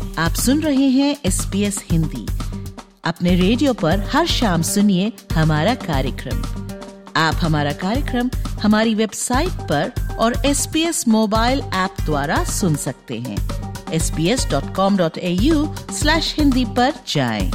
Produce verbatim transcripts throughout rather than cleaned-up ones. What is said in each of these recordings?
आप सुन रहे हैं एस बी एस हिंदी। अपने रेडियो पर हर शाम सुनिए हमारा कार्यक्रम। आप हमारा कार्यक्रम हमारी वेबसाइट पर और S B S mobile app द्वारा सुन सकते हैं। S B S dot com dot A U slash Hindi पर जाएं।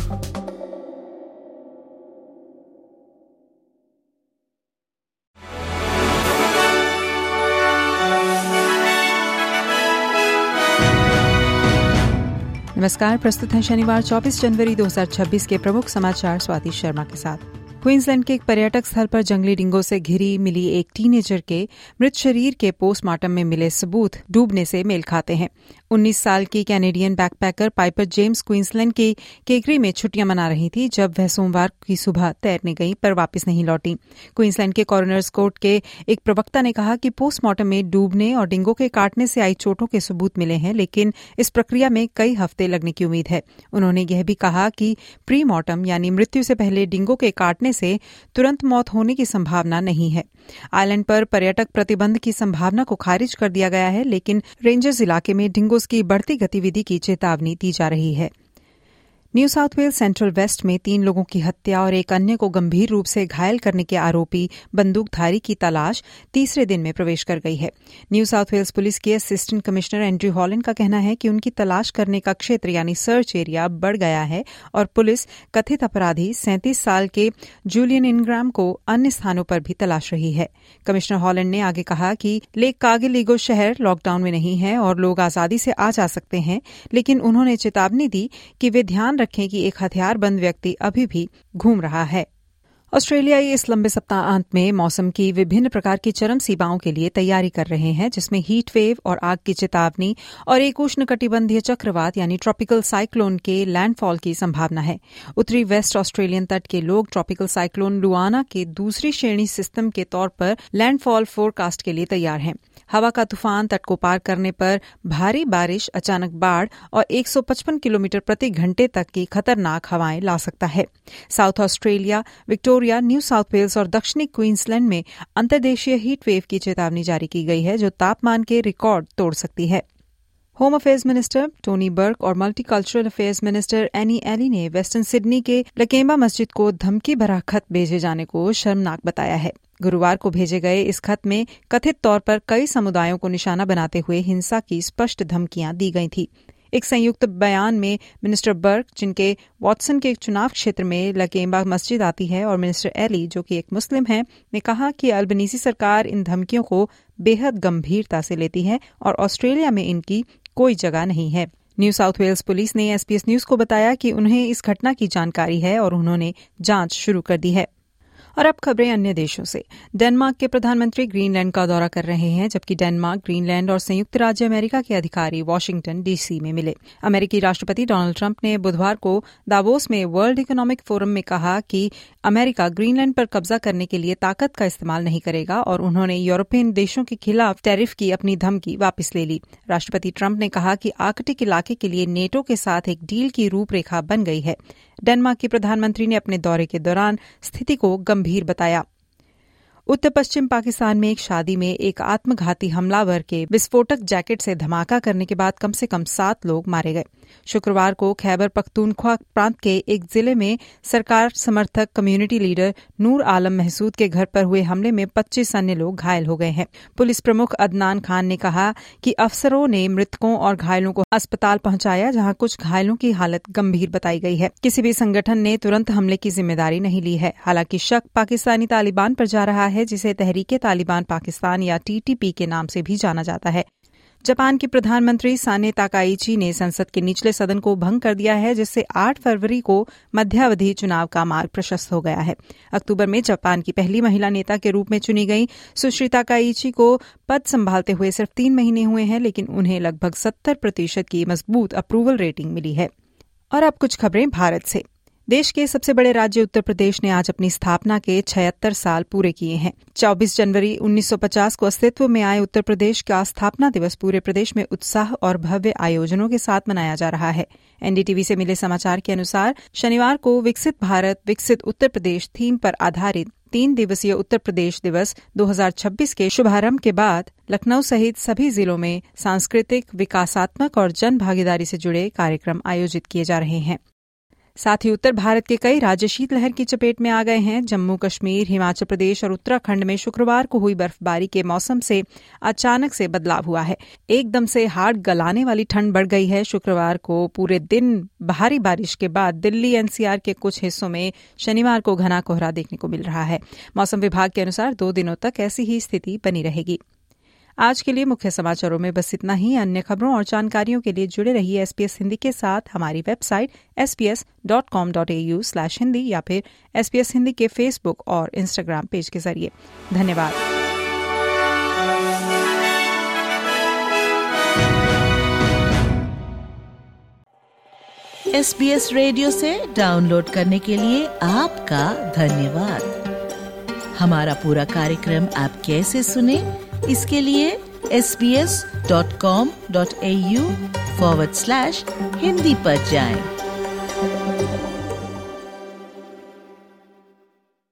नमस्कार, प्रस्तुत है शनिवार चौबीस जनवरी दो हज़ार छब्बीस के प्रमुख समाचार स्वाति शर्मा के साथ। क्वींसलैंड के एक पर्यटक स्थल पर जंगली डिंगो से घिरी मिली एक टीनेजर के मृत शरीर के पोस्टमार्टम में मिले सबूत डूबने से मेल खाते हैं। उन्नीस साल की Canadian backpacker Piper James Queensland के केकरी में छुट्टियां मना रही थी जब वह सोमवार की सुबह तैरने गई पर वापस नहीं लौटी। क्वींसलैंड के कॉरोनर्स कोर्ट के एक प्रवक्ता ने कहा कि पोस्टमार्टम में डूबने और डिंगो के काटने से आई चोटों के सबूत मिले हैं, लेकिन इस प्रक्रिया में कई हफ्ते लगने की उम्मीद है। उन्होंने यह भी कहा कि प्री मॉर्टम यानी मृत्यु से पहले डिंगो के काटने से तुरंत मौत होने की संभावना नहीं है। आइलैंड पर पर्यटक प्रतिबंध की संभावना को खारिज कर दिया गया है, लेकिन रेंजर्स इलाके में डिंगोज की बढ़ती गतिविधि की चेतावनी दी जा रही है। New South Wales central west में तीन लोगों की हत्या और एक अन्य को गंभीर रूप से घायल करने के आरोपी बंदूकधारी की तलाश तीसरे दिन में प्रवेश कर गई है। न्यू साउथ वेल्स पुलिस के असिस्टेंट कमिश्नर एंड्रयू हॉलैंड का कहना है कि उनकी तलाश करने का क्षेत्र यानी सर्च एरिया बढ़ गया है और पुलिस कथित अपराधी सैंतीस साल के जूलियन इनग्राम को अन्य स्थानों पर भी तलाश रही है। कमिश्नर हॉलैंड ने आगे कहा कि लेक कार्गिल शहर लॉकडाउन में नहीं है और लोग आजादी से आ जा सकते हैं, लेकिन उन्होंने चेतावनी दी कि वे ध्यान रखें कि एक हथियारबंद व्यक्ति अभी भी घूम रहा है। ऑस्ट्रेलियाई इस लंबे सप्ताहांत में मौसम की विभिन्न प्रकार की चरम सीमाओं के लिए तैयारी कर रहे हैं, जिसमें हीट वेव और आग की चेतावनी और एक उष्णकटिबंधीय चक्रवात यानी ट्रॉपिकल साइक्लोन के लैंडफॉल की संभावना है। उत्तरी वेस्ट ऑस्ट्रेलियन तट के लोग ट्रॉपिकल साइक्लोन लुआना के दूसरी श्रेणी सिस्टम के तौर पर लैंडफॉल फोरकास्ट के लिए तैयार हैं। हवा का तूफान तट को पार करने पर भारी बारिश, अचानक बाढ़ और एक सौ पचपन किलोमीटर प्रति घंटे तक की खतरनाक हवाएं ला सकता है। South Australia, Victoria, New South Wales और दक्षिणी क्वींसलैंड में अंतर्देशीय हीट वेव की चेतावनी जारी की गई है, जो तापमान के रिकॉर्ड तोड़ सकती है। Home affairs minister Tony Burke और multicultural affairs minister Anne Aly ने वेस्टर्न सिडनी के लकेम्बा मस्जिद को धमकी भरा खत भेजे जाने को शर्मनाक बताया है। गुरुवार को भेजे गए इस खत में कथित तौर पर कई समुदायों को निशाना बनाते हुए हिंसा की स्पष्ट धमकियां दी गई थी। एक संयुक्त बयान में मिनिस्टर बर्क, जिनके वॉटसन के चुनाव क्षेत्र में लकेम्बा मस्जिद आती है, और मिनिस्टर एली, जो कि एक मुस्लिम हैं, ने कहा कि अल्बनीसी सरकार इन धमकियों को बेहद गंभीरता से लेती है और ऑस्ट्रेलिया में इनकी कोई जगह नहीं है। न्यू साउथ वेल्स पुलिस ने एस बी एस न्यूज को बताया कि उन्हें इस घटना की जानकारी है और उन्होंने जांच शुरू कर दी है। और अब खबरें अन्य देशों से। डेनमार्क के प्रधानमंत्री ग्रीनलैंड का दौरा कर रहे हैं, जबकि डेनमार्क, ग्रीनलैंड और संयुक्त राज्य अमेरिका के अधिकारी वाशिंगटन डीसी में मिले। अमेरिकी राष्ट्रपति डोनाल्ड ट्रंप ने बुधवार को दावोस में वर्ल्ड इकोनॉमिक फोरम में कहा कि अमेरिका ग्रीनलैंड पर कब्जा करने के लिए ताकत का इस्तेमाल नहीं करेगा और उन्होंने यूरोपियन देशों के खिलाफ टैरिफ की अपनी धमकी वापस ले ली। राष्ट्रपति ट्रंप ने कहा कि आर्कटिक इलाके के लिए नेटो के साथ एक डील की रूपरेखा बन गई है। डेनमार्क के प्रधानमंत्री ने अपने दौरे के दौरान स्थिति को गंभीर बताया। उत्तर पश्चिम पाकिस्तान में एक शादी में एक आत्मघाती हमलावर के विस्फोटक जैकेट से धमाका करने के बाद कम से कम सात लोग मारे गए। शुक्रवार को खैबर पख्तूनख्वा प्रांत के एक जिले में सरकार समर्थक कम्युनिटी लीडर नूर आलम महसूद के घर पर हुए हमले में पच्चीस अन्य लोग घायल हो गए हैं। पुलिस प्रमुख अदनान खान ने कहा कि अफसरों ने मृतकों और घायलों को अस्पताल पहुंचाया, जहां कुछ घायलों की हालत गंभीर बताई गई है। किसी भी संगठन ने तुरंत हमले की जिम्मेदारी नहीं ली है। हालांकि शक पाकिस्तानी तालिबान पर जा रहा है, जिसे तहरीके तालिबान पाकिस्तान या टी टी पी के नाम से भी जाना जाता है। जापान के प्रधानमंत्री साने ताकाइची ने संसद के निचले सदन को भंग कर दिया है, जिससे आठ फरवरी को मध्यावधि चुनाव का मार्ग प्रशस्त हो गया है। अक्टूबर में जापान की पहली महिला नेता के रूप में चुनी गई सुश्री ताकाइची को पद संभालते हुए सिर्फ तीन महीने हुए हैं, लेकिन उन्हें लगभग सत्तर प्रतिशत की मजबूत अप्रूवल रेटिंग मिली है। और अब कुछ खबरें भारत से। देश के सबसे बड़े राज्य उत्तर प्रदेश ने आज अपनी स्थापना के छिहत्तर साल पूरे किए हैं। चौबीस जनवरी उन्नीस सौ पचास को अस्तित्व में आए उत्तर प्रदेश का स्थापना दिवस पूरे प्रदेश में उत्साह और भव्य आयोजनों के साथ मनाया जा रहा है। एन डी टी वी से मिले समाचार के अनुसार शनिवार को विकसित भारत विकसित उत्तर प्रदेश थीम पर आधारित तीन दिवसीय उत्तर प्रदेश दिवस दो हज़ार छब्बीस के शुभारंभ के बाद लखनऊ सहित सभी जिलों में सांस्कृतिक, विकासात्मक और जन भागीदारी से जुड़े कार्यक्रम आयोजित किए जा रहे हैं। साथ ही उत्तर भारत के कई राज्य शीतलहर की चपेट में आ गए हैं। जम्मू कश्मीर, हिमाचल प्रदेश और उत्तराखंड में शुक्रवार को हुई बर्फबारी के मौसम से अचानक से बदलाव हुआ है। एकदम से हाड़ गलाने वाली ठंड बढ़ गई है। शुक्रवार को पूरे दिन भारी बारिश के बाद दिल्ली एनसीआर के कुछ हिस्सों में शनिवार को घना कोहरा देखने को मिल रहा है। मौसम विभाग के अनुसार दो दिनों तक ऐसी ही स्थिति बनी रहेगी। आज के लिए मुख्य समाचारों में बस इतना ही। अन्य खबरों और जानकारियों के लिए जुड़े रहिए एसपीएस हिंदी के साथ हमारी website S P S dot com dot A U slash Hindi या फिर एसपीएस हिंदी के फेसबुक और इंस्टाग्राम पेज के जरिए। धन्यवाद। एसबीएस रेडियो से डाउनलोड करने के लिए आपका धन्यवाद। हमारा पूरा कार्यक्रम आप कैसे सुने, इसके लिए S B S dot com dot A U forward slash Hindi पर जाएं।